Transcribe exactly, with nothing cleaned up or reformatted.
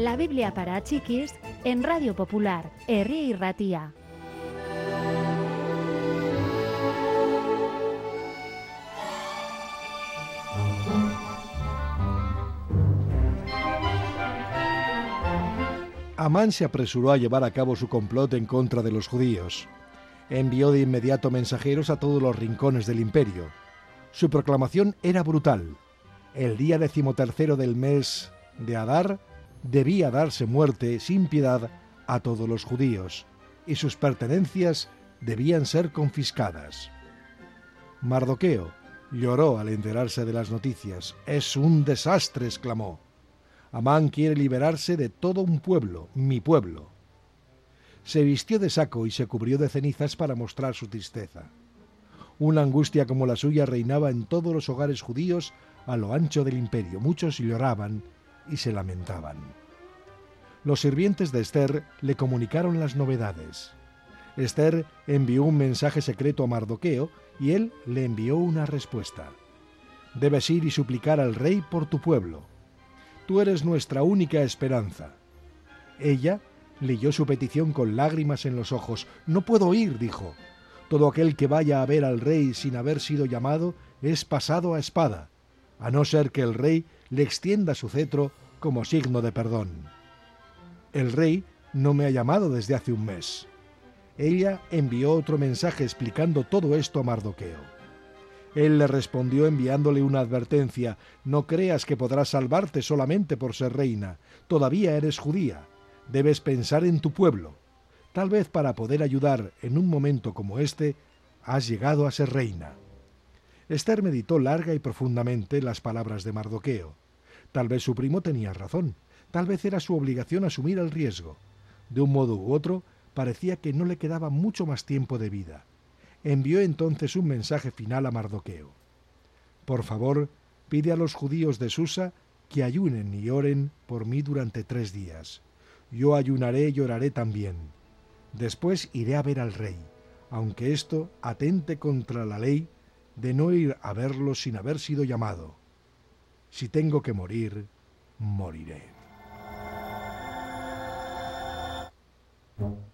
La Biblia para chiquis en Radio Popular, Herri y Ratia. Amán se apresuró a llevar a cabo su complot en contra de los judíos. Envió de inmediato mensajeros a todos los rincones del imperio. Su proclamación era brutal. El día decimotercero del mes de Adar debía darse muerte sin piedad a todos los judíos, y sus pertenencias debían ser confiscadas. Mardoqueo lloró al enterarse de las noticias. «Es un desastre», exclamó. «Amán quiere liberarse de todo un pueblo, mi pueblo». Se vistió de saco y se cubrió de cenizas para mostrar su tristeza. Una angustia como la suya reinaba en todos los hogares judíos a lo ancho del imperio. Muchos lloraban y se lamentaban. Los sirvientes de Esther le comunicaron las novedades. Esther envió un mensaje secreto a Mardoqueo y él le envió una respuesta. «Debes ir y suplicar al rey por tu pueblo. Tú eres nuestra única esperanza». Ella leyó su petición con lágrimas en los ojos. «No puedo ir», dijo. «Todo aquel que vaya a ver al rey sin haber sido llamado es pasado a espada, a no ser que el rey le extienda su cetro como signo de perdón. El rey no me ha llamado desde hace un mes». Ella envió otro mensaje explicando todo esto a Mardoqueo. Él le respondió enviándole una advertencia: «No creas que podrás salvarte solamente por ser reina. Todavía eres judía. Debes pensar en tu pueblo. Tal vez para poder ayudar en un momento como este, has llegado a ser reina». Esther meditó larga y profundamente las palabras de Mardoqueo. Tal vez su primo tenía razón. Tal vez era su obligación asumir el riesgo. De un modo u otro, parecía que no le quedaba mucho más tiempo de vida. Envió entonces un mensaje final a Mardoqueo. «Por favor, pide a los judíos de Susa que ayunen y oren por mí durante tres días. Yo ayunaré y oraré también. Después iré a ver al rey, aunque esto atente contra la ley de no ir a verlo sin haber sido llamado. Si tengo que morir, moriré».